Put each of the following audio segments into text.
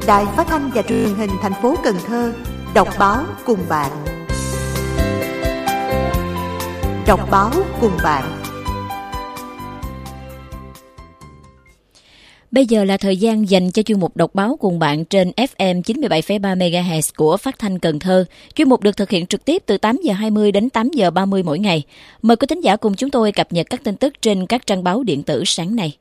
Đài Phát thanh và Truyền hình thành phố Cần Thơ đọc báo cùng bạn. Đọc báo cùng bạn. Bây giờ là thời gian dành cho chuyên mục đọc báo cùng bạn trên FM 97,3 MHz của Phát thanh Cần Thơ. Chuyên mục được thực hiện trực tiếp từ 8 giờ 20 đến 8 giờ 30 mỗi ngày. Mời quý thính giả cùng chúng tôi cập nhật các tin tức trên các trang báo điện tử sáng nay.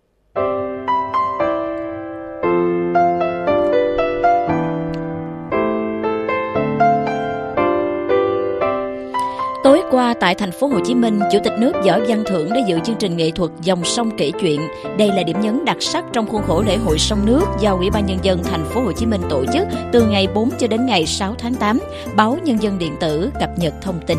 Tối qua tại thành phố Hồ Chí Minh, Chủ tịch nước Võ Văn Thưởng đã dự chương trình nghệ thuật Dòng sông kể chuyện. Đây là điểm nhấn đặc sắc trong khuôn khổ lễ hội sông nước do Ủy ban Nhân dân thành phố Hồ Chí Minh tổ chức từ ngày 4 cho đến ngày 6 tháng 8. Báo Nhân dân điện tử cập nhật thông tin.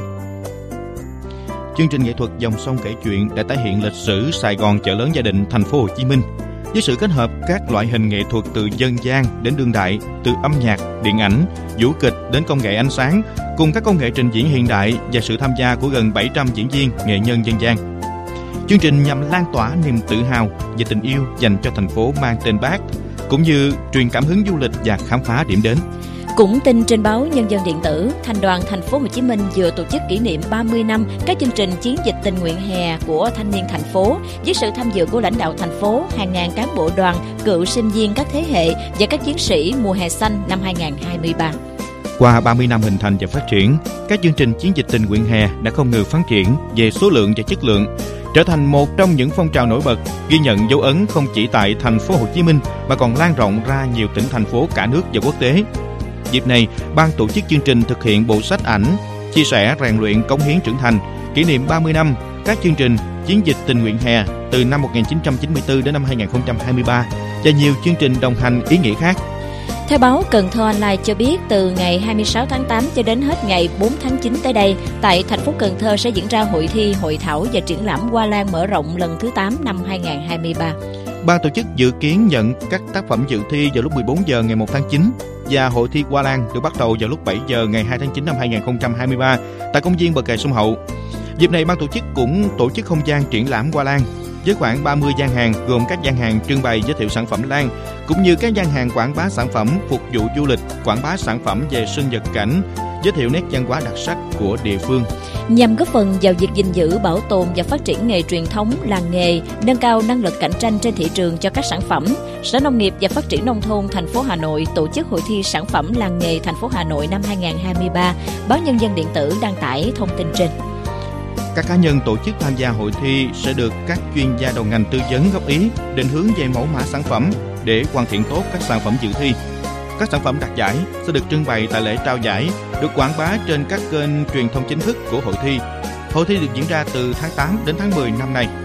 Chương trình nghệ thuật Dòng sông kể chuyện đã tái hiện lịch sử Sài Gòn chợ lớn gia đình thành phố Hồ Chí Minh với sự kết hợp các loại hình nghệ thuật từ dân gian đến đương đại, từ âm nhạc, điện ảnh, vũ kịch đến công nghệ ánh sáng, cùng các công nghệ trình diễn hiện đại và sự tham gia của gần 700 diễn viên, nghệ nhân dân gian. Chương trình nhằm lan tỏa niềm tự hào và tình yêu dành cho thành phố mang tên Bác, cũng như truyền cảm hứng du lịch và khám phá điểm đến. Cũng tin trên báo Nhân dân điện tử, Thành đoàn thành phố Hồ Chí Minh vừa tổ chức kỷ niệm 30 năm các chương trình chiến dịch tình nguyện hè của thanh niên thành phố với sự tham dự của lãnh đạo thành phố, hàng ngàn cán bộ đoàn, cựu sinh viên các thế hệ và các chiến sĩ mùa hè xanh năm 2023. Qua 30 năm hình thành và phát triển, các chương trình chiến dịch tình nguyện hè đã không ngừng phát triển về số lượng và chất lượng, trở thành một trong những phong trào nổi bật, ghi nhận dấu ấn không chỉ tại thành phố Hồ Chí Minh mà còn lan rộng ra nhiều tỉnh thành phố cả nước và quốc tế. Dịp này, ban tổ chức chương trình thực hiện bộ sách ảnh chia sẻ rèn luyện cống hiến trưởng thành, kỷ niệm 30 năm các chương trình chiến dịch tình nguyện hè từ năm 1994 đến năm 2023 và nhiều chương trình đồng hành ý nghĩa khác. Theo báo Cần Thơ Online cho biết, từ ngày 26 tháng 8 cho đến hết ngày 4 tháng 9 tới đây, tại thành phố Cần Thơ sẽ diễn ra hội thi, hội thảo và triển lãm hoa lan mở rộng lần thứ 8 năm 2023. Ban tổ chức dự kiến nhận các tác phẩm dự thi vào lúc 14 giờ ngày 1 tháng 9 và hội thi hoa lan được bắt đầu vào lúc 7 giờ ngày 2 tháng 9 năm 2023 tại công viên bờ kè sông Hậu. Dịp này ban tổ chức cũng tổ chức không gian triển lãm hoa lan với khoảng 30 gian hàng gồm các gian hàng trưng bày giới thiệu sản phẩm lan cũng như các gian hàng quảng bá sản phẩm phục vụ du lịch, quảng bá sản phẩm về sinh vật cảnh, giới thiệu nét văn hóa đặc sắc của địa phương. Nhằm góp phần vào việc gìn giữ, bảo tồn và phát triển nghề truyền thống, làng nghề, nâng cao năng lực cạnh tranh trên thị trường cho các sản phẩm, Sở Nông nghiệp và Phát triển Nông thôn thành phố Hà Nội tổ chức hội thi sản phẩm làng nghề thành phố Hà Nội năm 2023. Báo Nhân dân điện tử đăng tải thông tin trên. Các cá nhân tổ chức tham gia hội thi sẽ được các chuyên gia đầu ngành tư vấn góp ý, định hướng về mẫu mã sản phẩm để hoàn thiện tốt các sản phẩm dự thi. Các sản phẩm đạt giải sẽ được trưng bày tại lễ trao giải, được quảng bá trên các kênh truyền thông chính thức của hội thi. Hội thi được diễn ra từ tháng 8 đến tháng 10 năm nay.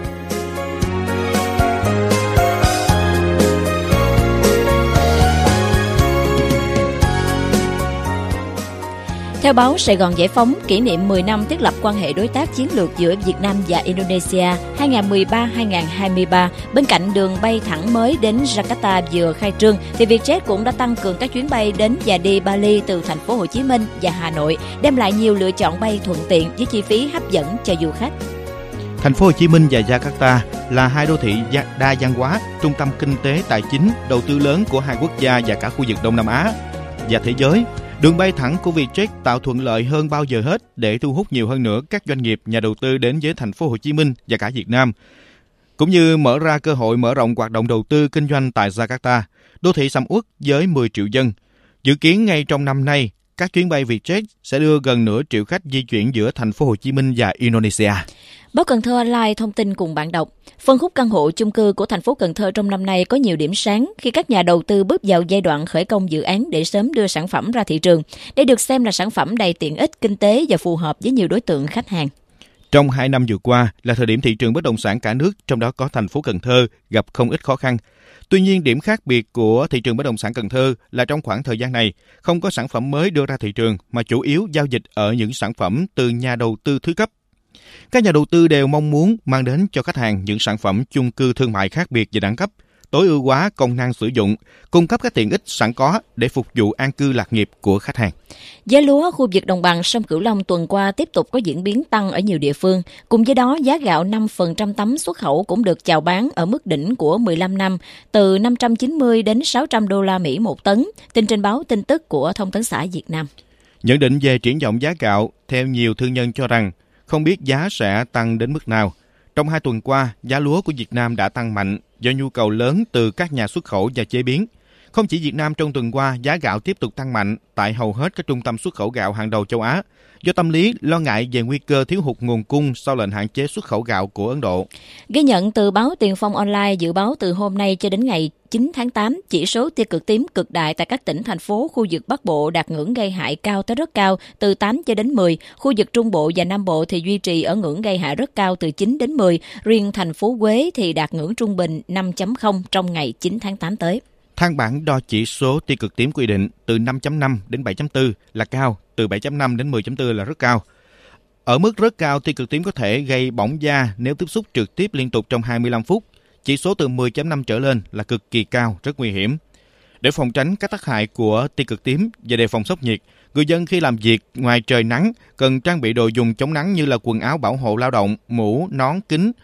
Theo báo Sài Gòn Giải phóng, kỷ niệm 10 năm thiết lập quan hệ đối tác chiến lược giữa Việt Nam và Indonesia 2013-2023, bên cạnh đường bay thẳng mới đến Jakarta vừa khai trương, thì Vietjet cũng đã tăng cường các chuyến bay đến và đi Bali từ thành phố Hồ Chí Minh và Hà Nội, đem lại nhiều lựa chọn bay thuận tiện với chi phí hấp dẫn cho du khách. Thành phố Hồ Chí Minh và Jakarta là hai đô thị đa văn hóa, trung tâm kinh tế tài chính, đầu tư lớn của hai quốc gia và cả khu vực Đông Nam Á và thế giới. Đường bay thẳng của Vietjet tạo thuận lợi hơn bao giờ hết để thu hút nhiều hơn nữa các doanh nghiệp, nhà đầu tư đến với thành phố Hồ Chí Minh và cả Việt Nam, cũng như mở ra cơ hội mở rộng hoạt động đầu tư kinh doanh tại Jakarta, đô thị sầm uất với 10 triệu dân. Dự kiến ngay trong năm nay, các chuyến bay Vietjet sẽ đưa gần nửa triệu khách di chuyển giữa thành phố Hồ Chí Minh và Indonesia. Báo Cần Thơ Online thông tin cùng bạn đọc. Phân khúc căn hộ chung cư của thành phố Cần Thơ trong năm nay có nhiều điểm sáng khi các nhà đầu tư bước vào giai đoạn khởi công dự án để sớm đưa sản phẩm ra thị trường. Đây được xem là sản phẩm đầy tiện ích, kinh tế và phù hợp với nhiều đối tượng khách hàng. Trong 2 năm vừa qua là thời điểm thị trường bất động sản cả nước, trong đó có thành phố Cần Thơ, gặp không ít khó khăn. Tuy nhiên, điểm khác biệt của thị trường bất động sản Cần Thơ là trong khoảng thời gian này, không có sản phẩm mới đưa ra thị trường mà chủ yếu giao dịch ở những sản phẩm từ nhà đầu tư thứ cấp. Các nhà đầu tư đều mong muốn mang đến cho khách hàng những sản phẩm chung cư thương mại khác biệt và đẳng cấp, tối ưu hóa công năng sử dụng, cung cấp các tiện ích sẵn có để phục vụ an cư lạc nghiệp của khách hàng. Giá lúa khu vực đồng bằng sông Cửu Long tuần qua tiếp tục có diễn biến tăng ở nhiều địa phương. Cùng với đó, giá gạo 5% tấm xuất khẩu cũng được chào bán ở mức đỉnh của 15 năm, từ 590 đến 600 đô la Mỹ một tấn, tin trên báo tin tức của Thông tấn xã Việt Nam. Nhận định về triển vọng giá gạo, theo nhiều thương nhân cho rằng không biết giá sẽ tăng đến mức nào. Trong 2 tuần qua, giá lúa của Việt Nam đã tăng mạnh do nhu cầu lớn từ các nhà xuất khẩu và chế biến. Không chỉ Việt Nam, trong tuần qua, giá gạo tiếp tục tăng mạnh tại hầu hết các trung tâm xuất khẩu gạo hàng đầu châu Á, do tâm lý lo ngại về nguy cơ thiếu hụt nguồn cung sau lệnh hạn chế xuất khẩu gạo của Ấn Độ. Ghi nhận từ báo Tiền Phong Online dự báo từ hôm nay cho đến ngày 9 tháng 8, chỉ số tia cực tím cực đại tại các tỉnh, thành phố, khu vực Bắc Bộ đạt ngưỡng gây hại cao tới rất cao từ 8 cho đến 10. Khu vực Trung Bộ và Nam Bộ thì duy trì ở ngưỡng gây hại rất cao từ 9 đến 10. Riêng thành phố Huế thì đạt ngưỡng trung bình 5.0 trong ngày 9 tháng 8 tới. Thang bảng đo chỉ số tia cực tím quy định từ 5.5 đến 7.4 là cao, từ 7.5 đến 10.4 là rất cao. Ở mức rất cao, tia cực tím có thể gây bỏng da nếu tiếp xúc trực tiếp liên tục trong 25 phút. Chỉ số từ 10.5 trở lên là cực kỳ cao, rất nguy hiểm. Để phòng tránh các tác hại của tia cực tím và đề phòng sốc nhiệt, người dân khi làm việc ngoài trời nắng cần trang bị đồ dùng chống nắng như là quần áo bảo hộ lao động, mũ, nón, kính.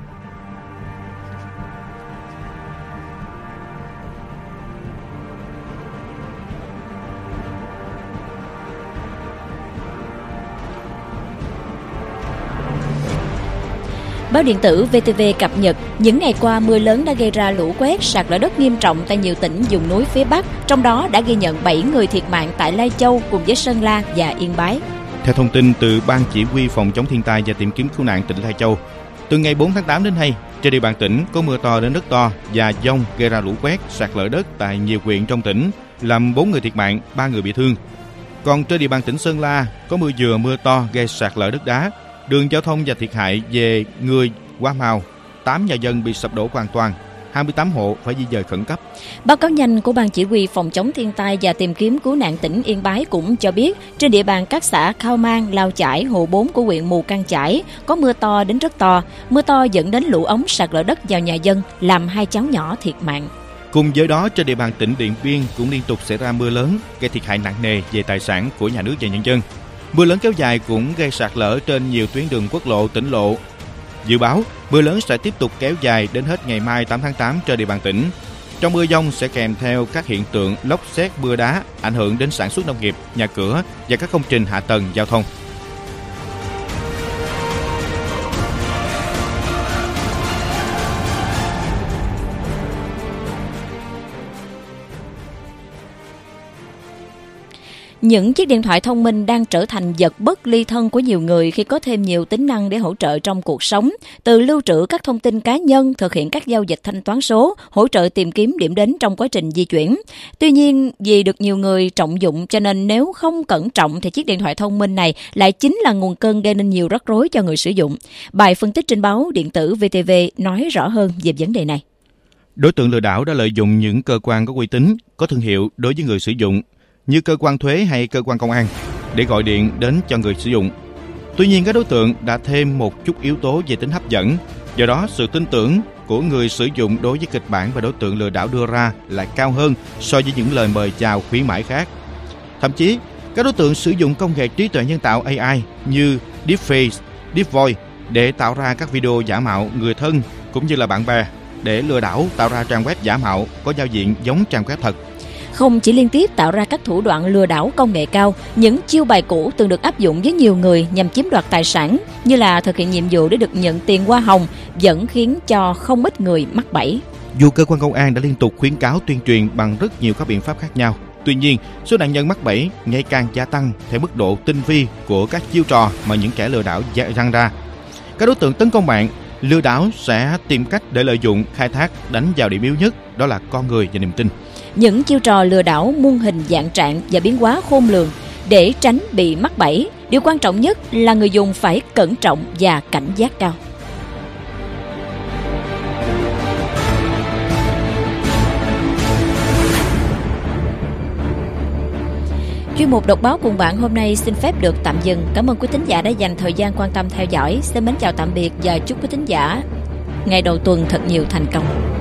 Báo điện tử VTV cập nhật, những ngày qua mưa lớn đã gây ra lũ quét, sạt lở đất nghiêm trọng tại nhiều tỉnh vùng núi phía Bắc, trong đó đã ghi nhận 7 người thiệt mạng tại Lai Châu cùng với Sơn La và Yên Bái. Theo thông tin từ Ban Chỉ huy Phòng chống thiên tai và tìm kiếm cứu nạn tỉnh Lai Châu, từ ngày 4 tháng 8 đến nay, trên địa bàn tỉnh có mưa to đến rất to và dông gây ra lũ quét, sạt lở đất tại nhiều huyện trong tỉnh, làm 4 người thiệt mạng, 3 người bị thương. Còn trên địa bàn tỉnh Sơn La có mưa vừa mưa to gây sạt lở đất đá, đường giao thông và thiệt hại về người, hoa màu, 8 nhà dân bị sập đổ hoàn toàn, 28 hộ phải di dời khẩn cấp. Báo cáo nhanh của Ban Chỉ huy Phòng chống thiên tai và tìm kiếm cứu nạn tỉnh Yên Bái cũng cho biết, trên địa bàn các xã Khao Mang, Lao Chải, Hồ 4 của huyện Mù Cang Chải có mưa to đến rất to. Mưa to dẫn đến lũ ống sạt lở đất vào nhà dân, làm 2 cháu nhỏ thiệt mạng. Cùng với đó, trên địa bàn tỉnh Điện Biên cũng liên tục xảy ra mưa lớn, gây thiệt hại nặng nề về tài sản của nhà nước và nhân dân. Mưa lớn kéo dài cũng gây sạt lở trên nhiều tuyến đường quốc lộ, tỉnh lộ. Dự báo, mưa lớn sẽ tiếp tục kéo dài đến hết ngày mai 8 tháng 8 trên địa bàn tỉnh. Trong mưa dông sẽ kèm theo các hiện tượng lốc sét, mưa đá, ảnh hưởng đến sản xuất nông nghiệp, nhà cửa và các công trình hạ tầng giao thông. Những chiếc điện thoại thông minh đang trở thành vật bất ly thân của nhiều người khi có thêm nhiều tính năng để hỗ trợ trong cuộc sống, từ lưu trữ các thông tin cá nhân, thực hiện các giao dịch thanh toán số, hỗ trợ tìm kiếm điểm đến trong quá trình di chuyển. Tuy nhiên, vì được nhiều người trọng dụng cho nên nếu không cẩn trọng thì chiếc điện thoại thông minh này lại chính là nguồn cơn gây nên nhiều rắc rối cho người sử dụng. Bài phân tích trên báo điện tử VTV nói rõ hơn về vấn đề này. Đối tượng lừa đảo đã lợi dụng những cơ quan có uy tín, có thương hiệu đối với người sử dụng, như cơ quan thuế hay cơ quan công an, để gọi điện đến cho người sử dụng. Tuy nhiên, các đối tượng đã thêm một chút yếu tố về tính hấp dẫn, do đó sự tin tưởng của người sử dụng đối với kịch bản và đối tượng lừa đảo đưa ra lại cao hơn so với những lời mời chào khuyến mãi khác. Thậm chí, các đối tượng sử dụng công nghệ trí tuệ nhân tạo AI như Deepface, Deepvoice để tạo ra các video giả mạo người thân cũng như là bạn bè để lừa đảo tạo ra trang web giả mạo có giao diện giống trang web thật. Không chỉ liên tiếp tạo ra các thủ đoạn lừa đảo công nghệ cao, những chiêu bài cũ từng được áp dụng với nhiều người nhằm chiếm đoạt tài sản, như là thực hiện nhiệm vụ để được nhận tiền hoa hồng, vẫn khiến cho không ít người mắc bẫy. Dù cơ quan công an đã liên tục khuyến cáo tuyên truyền bằng rất nhiều các biện pháp khác nhau, tuy nhiên số nạn nhân mắc bẫy ngày càng gia tăng theo mức độ tinh vi của các chiêu trò mà những kẻ lừa đảo răng ra. Các đối tượng tấn công mạng, lừa đảo sẽ tìm cách để lợi dụng, khai thác, đánh vào điểm yếu nhất, đó là con người và niềm tin. Những chiêu trò lừa đảo muôn hình vạn trạng và biến hóa khôn lường. Để tránh bị mắc bẫy, điều quan trọng nhất là người dùng phải cẩn trọng và cảnh giác cao. Chuyên mục đọc báo cùng bạn hôm nay xin phép được tạm dừng. Cảm ơn quý thính giả đã dành thời gian quan tâm theo dõi. Xin mến chào tạm biệt và chúc quý thính giả ngày đầu tuần thật nhiều thành công.